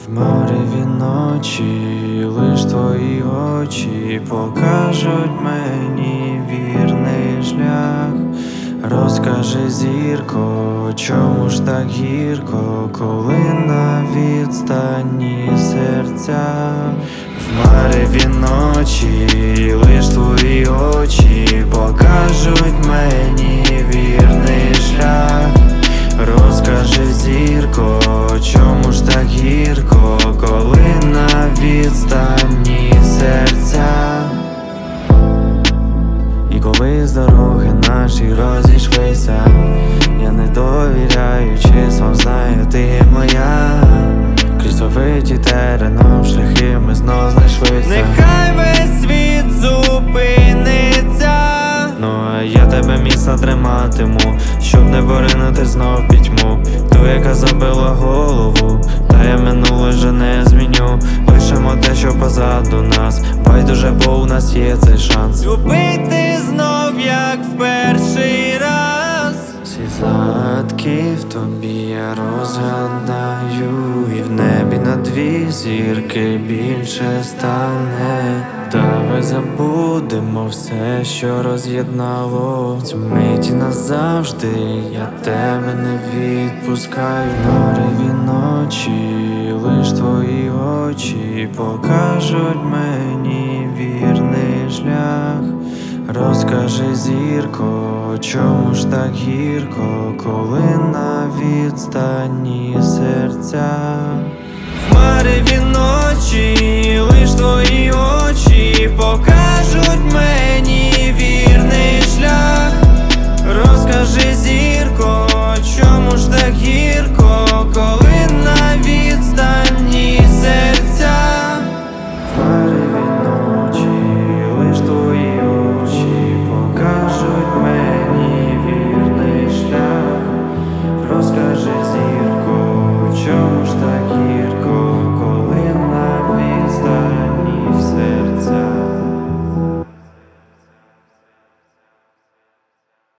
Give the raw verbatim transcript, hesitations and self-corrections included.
В мареві ночі лиш твої очі покажуть мені вірний шлях. Розкажи, зірко, чому ж так гірко, коли на відстані серця. В мареві ночі лиш твої очі покажуть мені вірний шлях. Розкажи, зірко, чому ж так гірко, коли на відстані серця. І коли з дороги наші розійшлися, я не довіряю числам, знаю, ти моя. Крізь совиті тереном шляхи ми знов знайшлися. Нехай весь світ зупиниться, Ну а я тебе міцно триматиму, щоб не поринути знов пітьму, ту, яка забила голову. Та я минуле вже не зміню, лишимо те, що позаду нас. Байдуже, бо у нас є цей шанс любити знов, як в перший раз. Всі загадки в тобі я розгадаю, і в небі на дві зірки більше стане. Давай забудемо все, що роз'єднало. В цю миті назавжди я тебе не відпускаю. В мареві ночі лиш твої очі покажуть мені вірний шлях. Розкажи, зірко, чому ж так гірко, коли на відстані серця. В мареві ночі лиш твої очі покажуть мені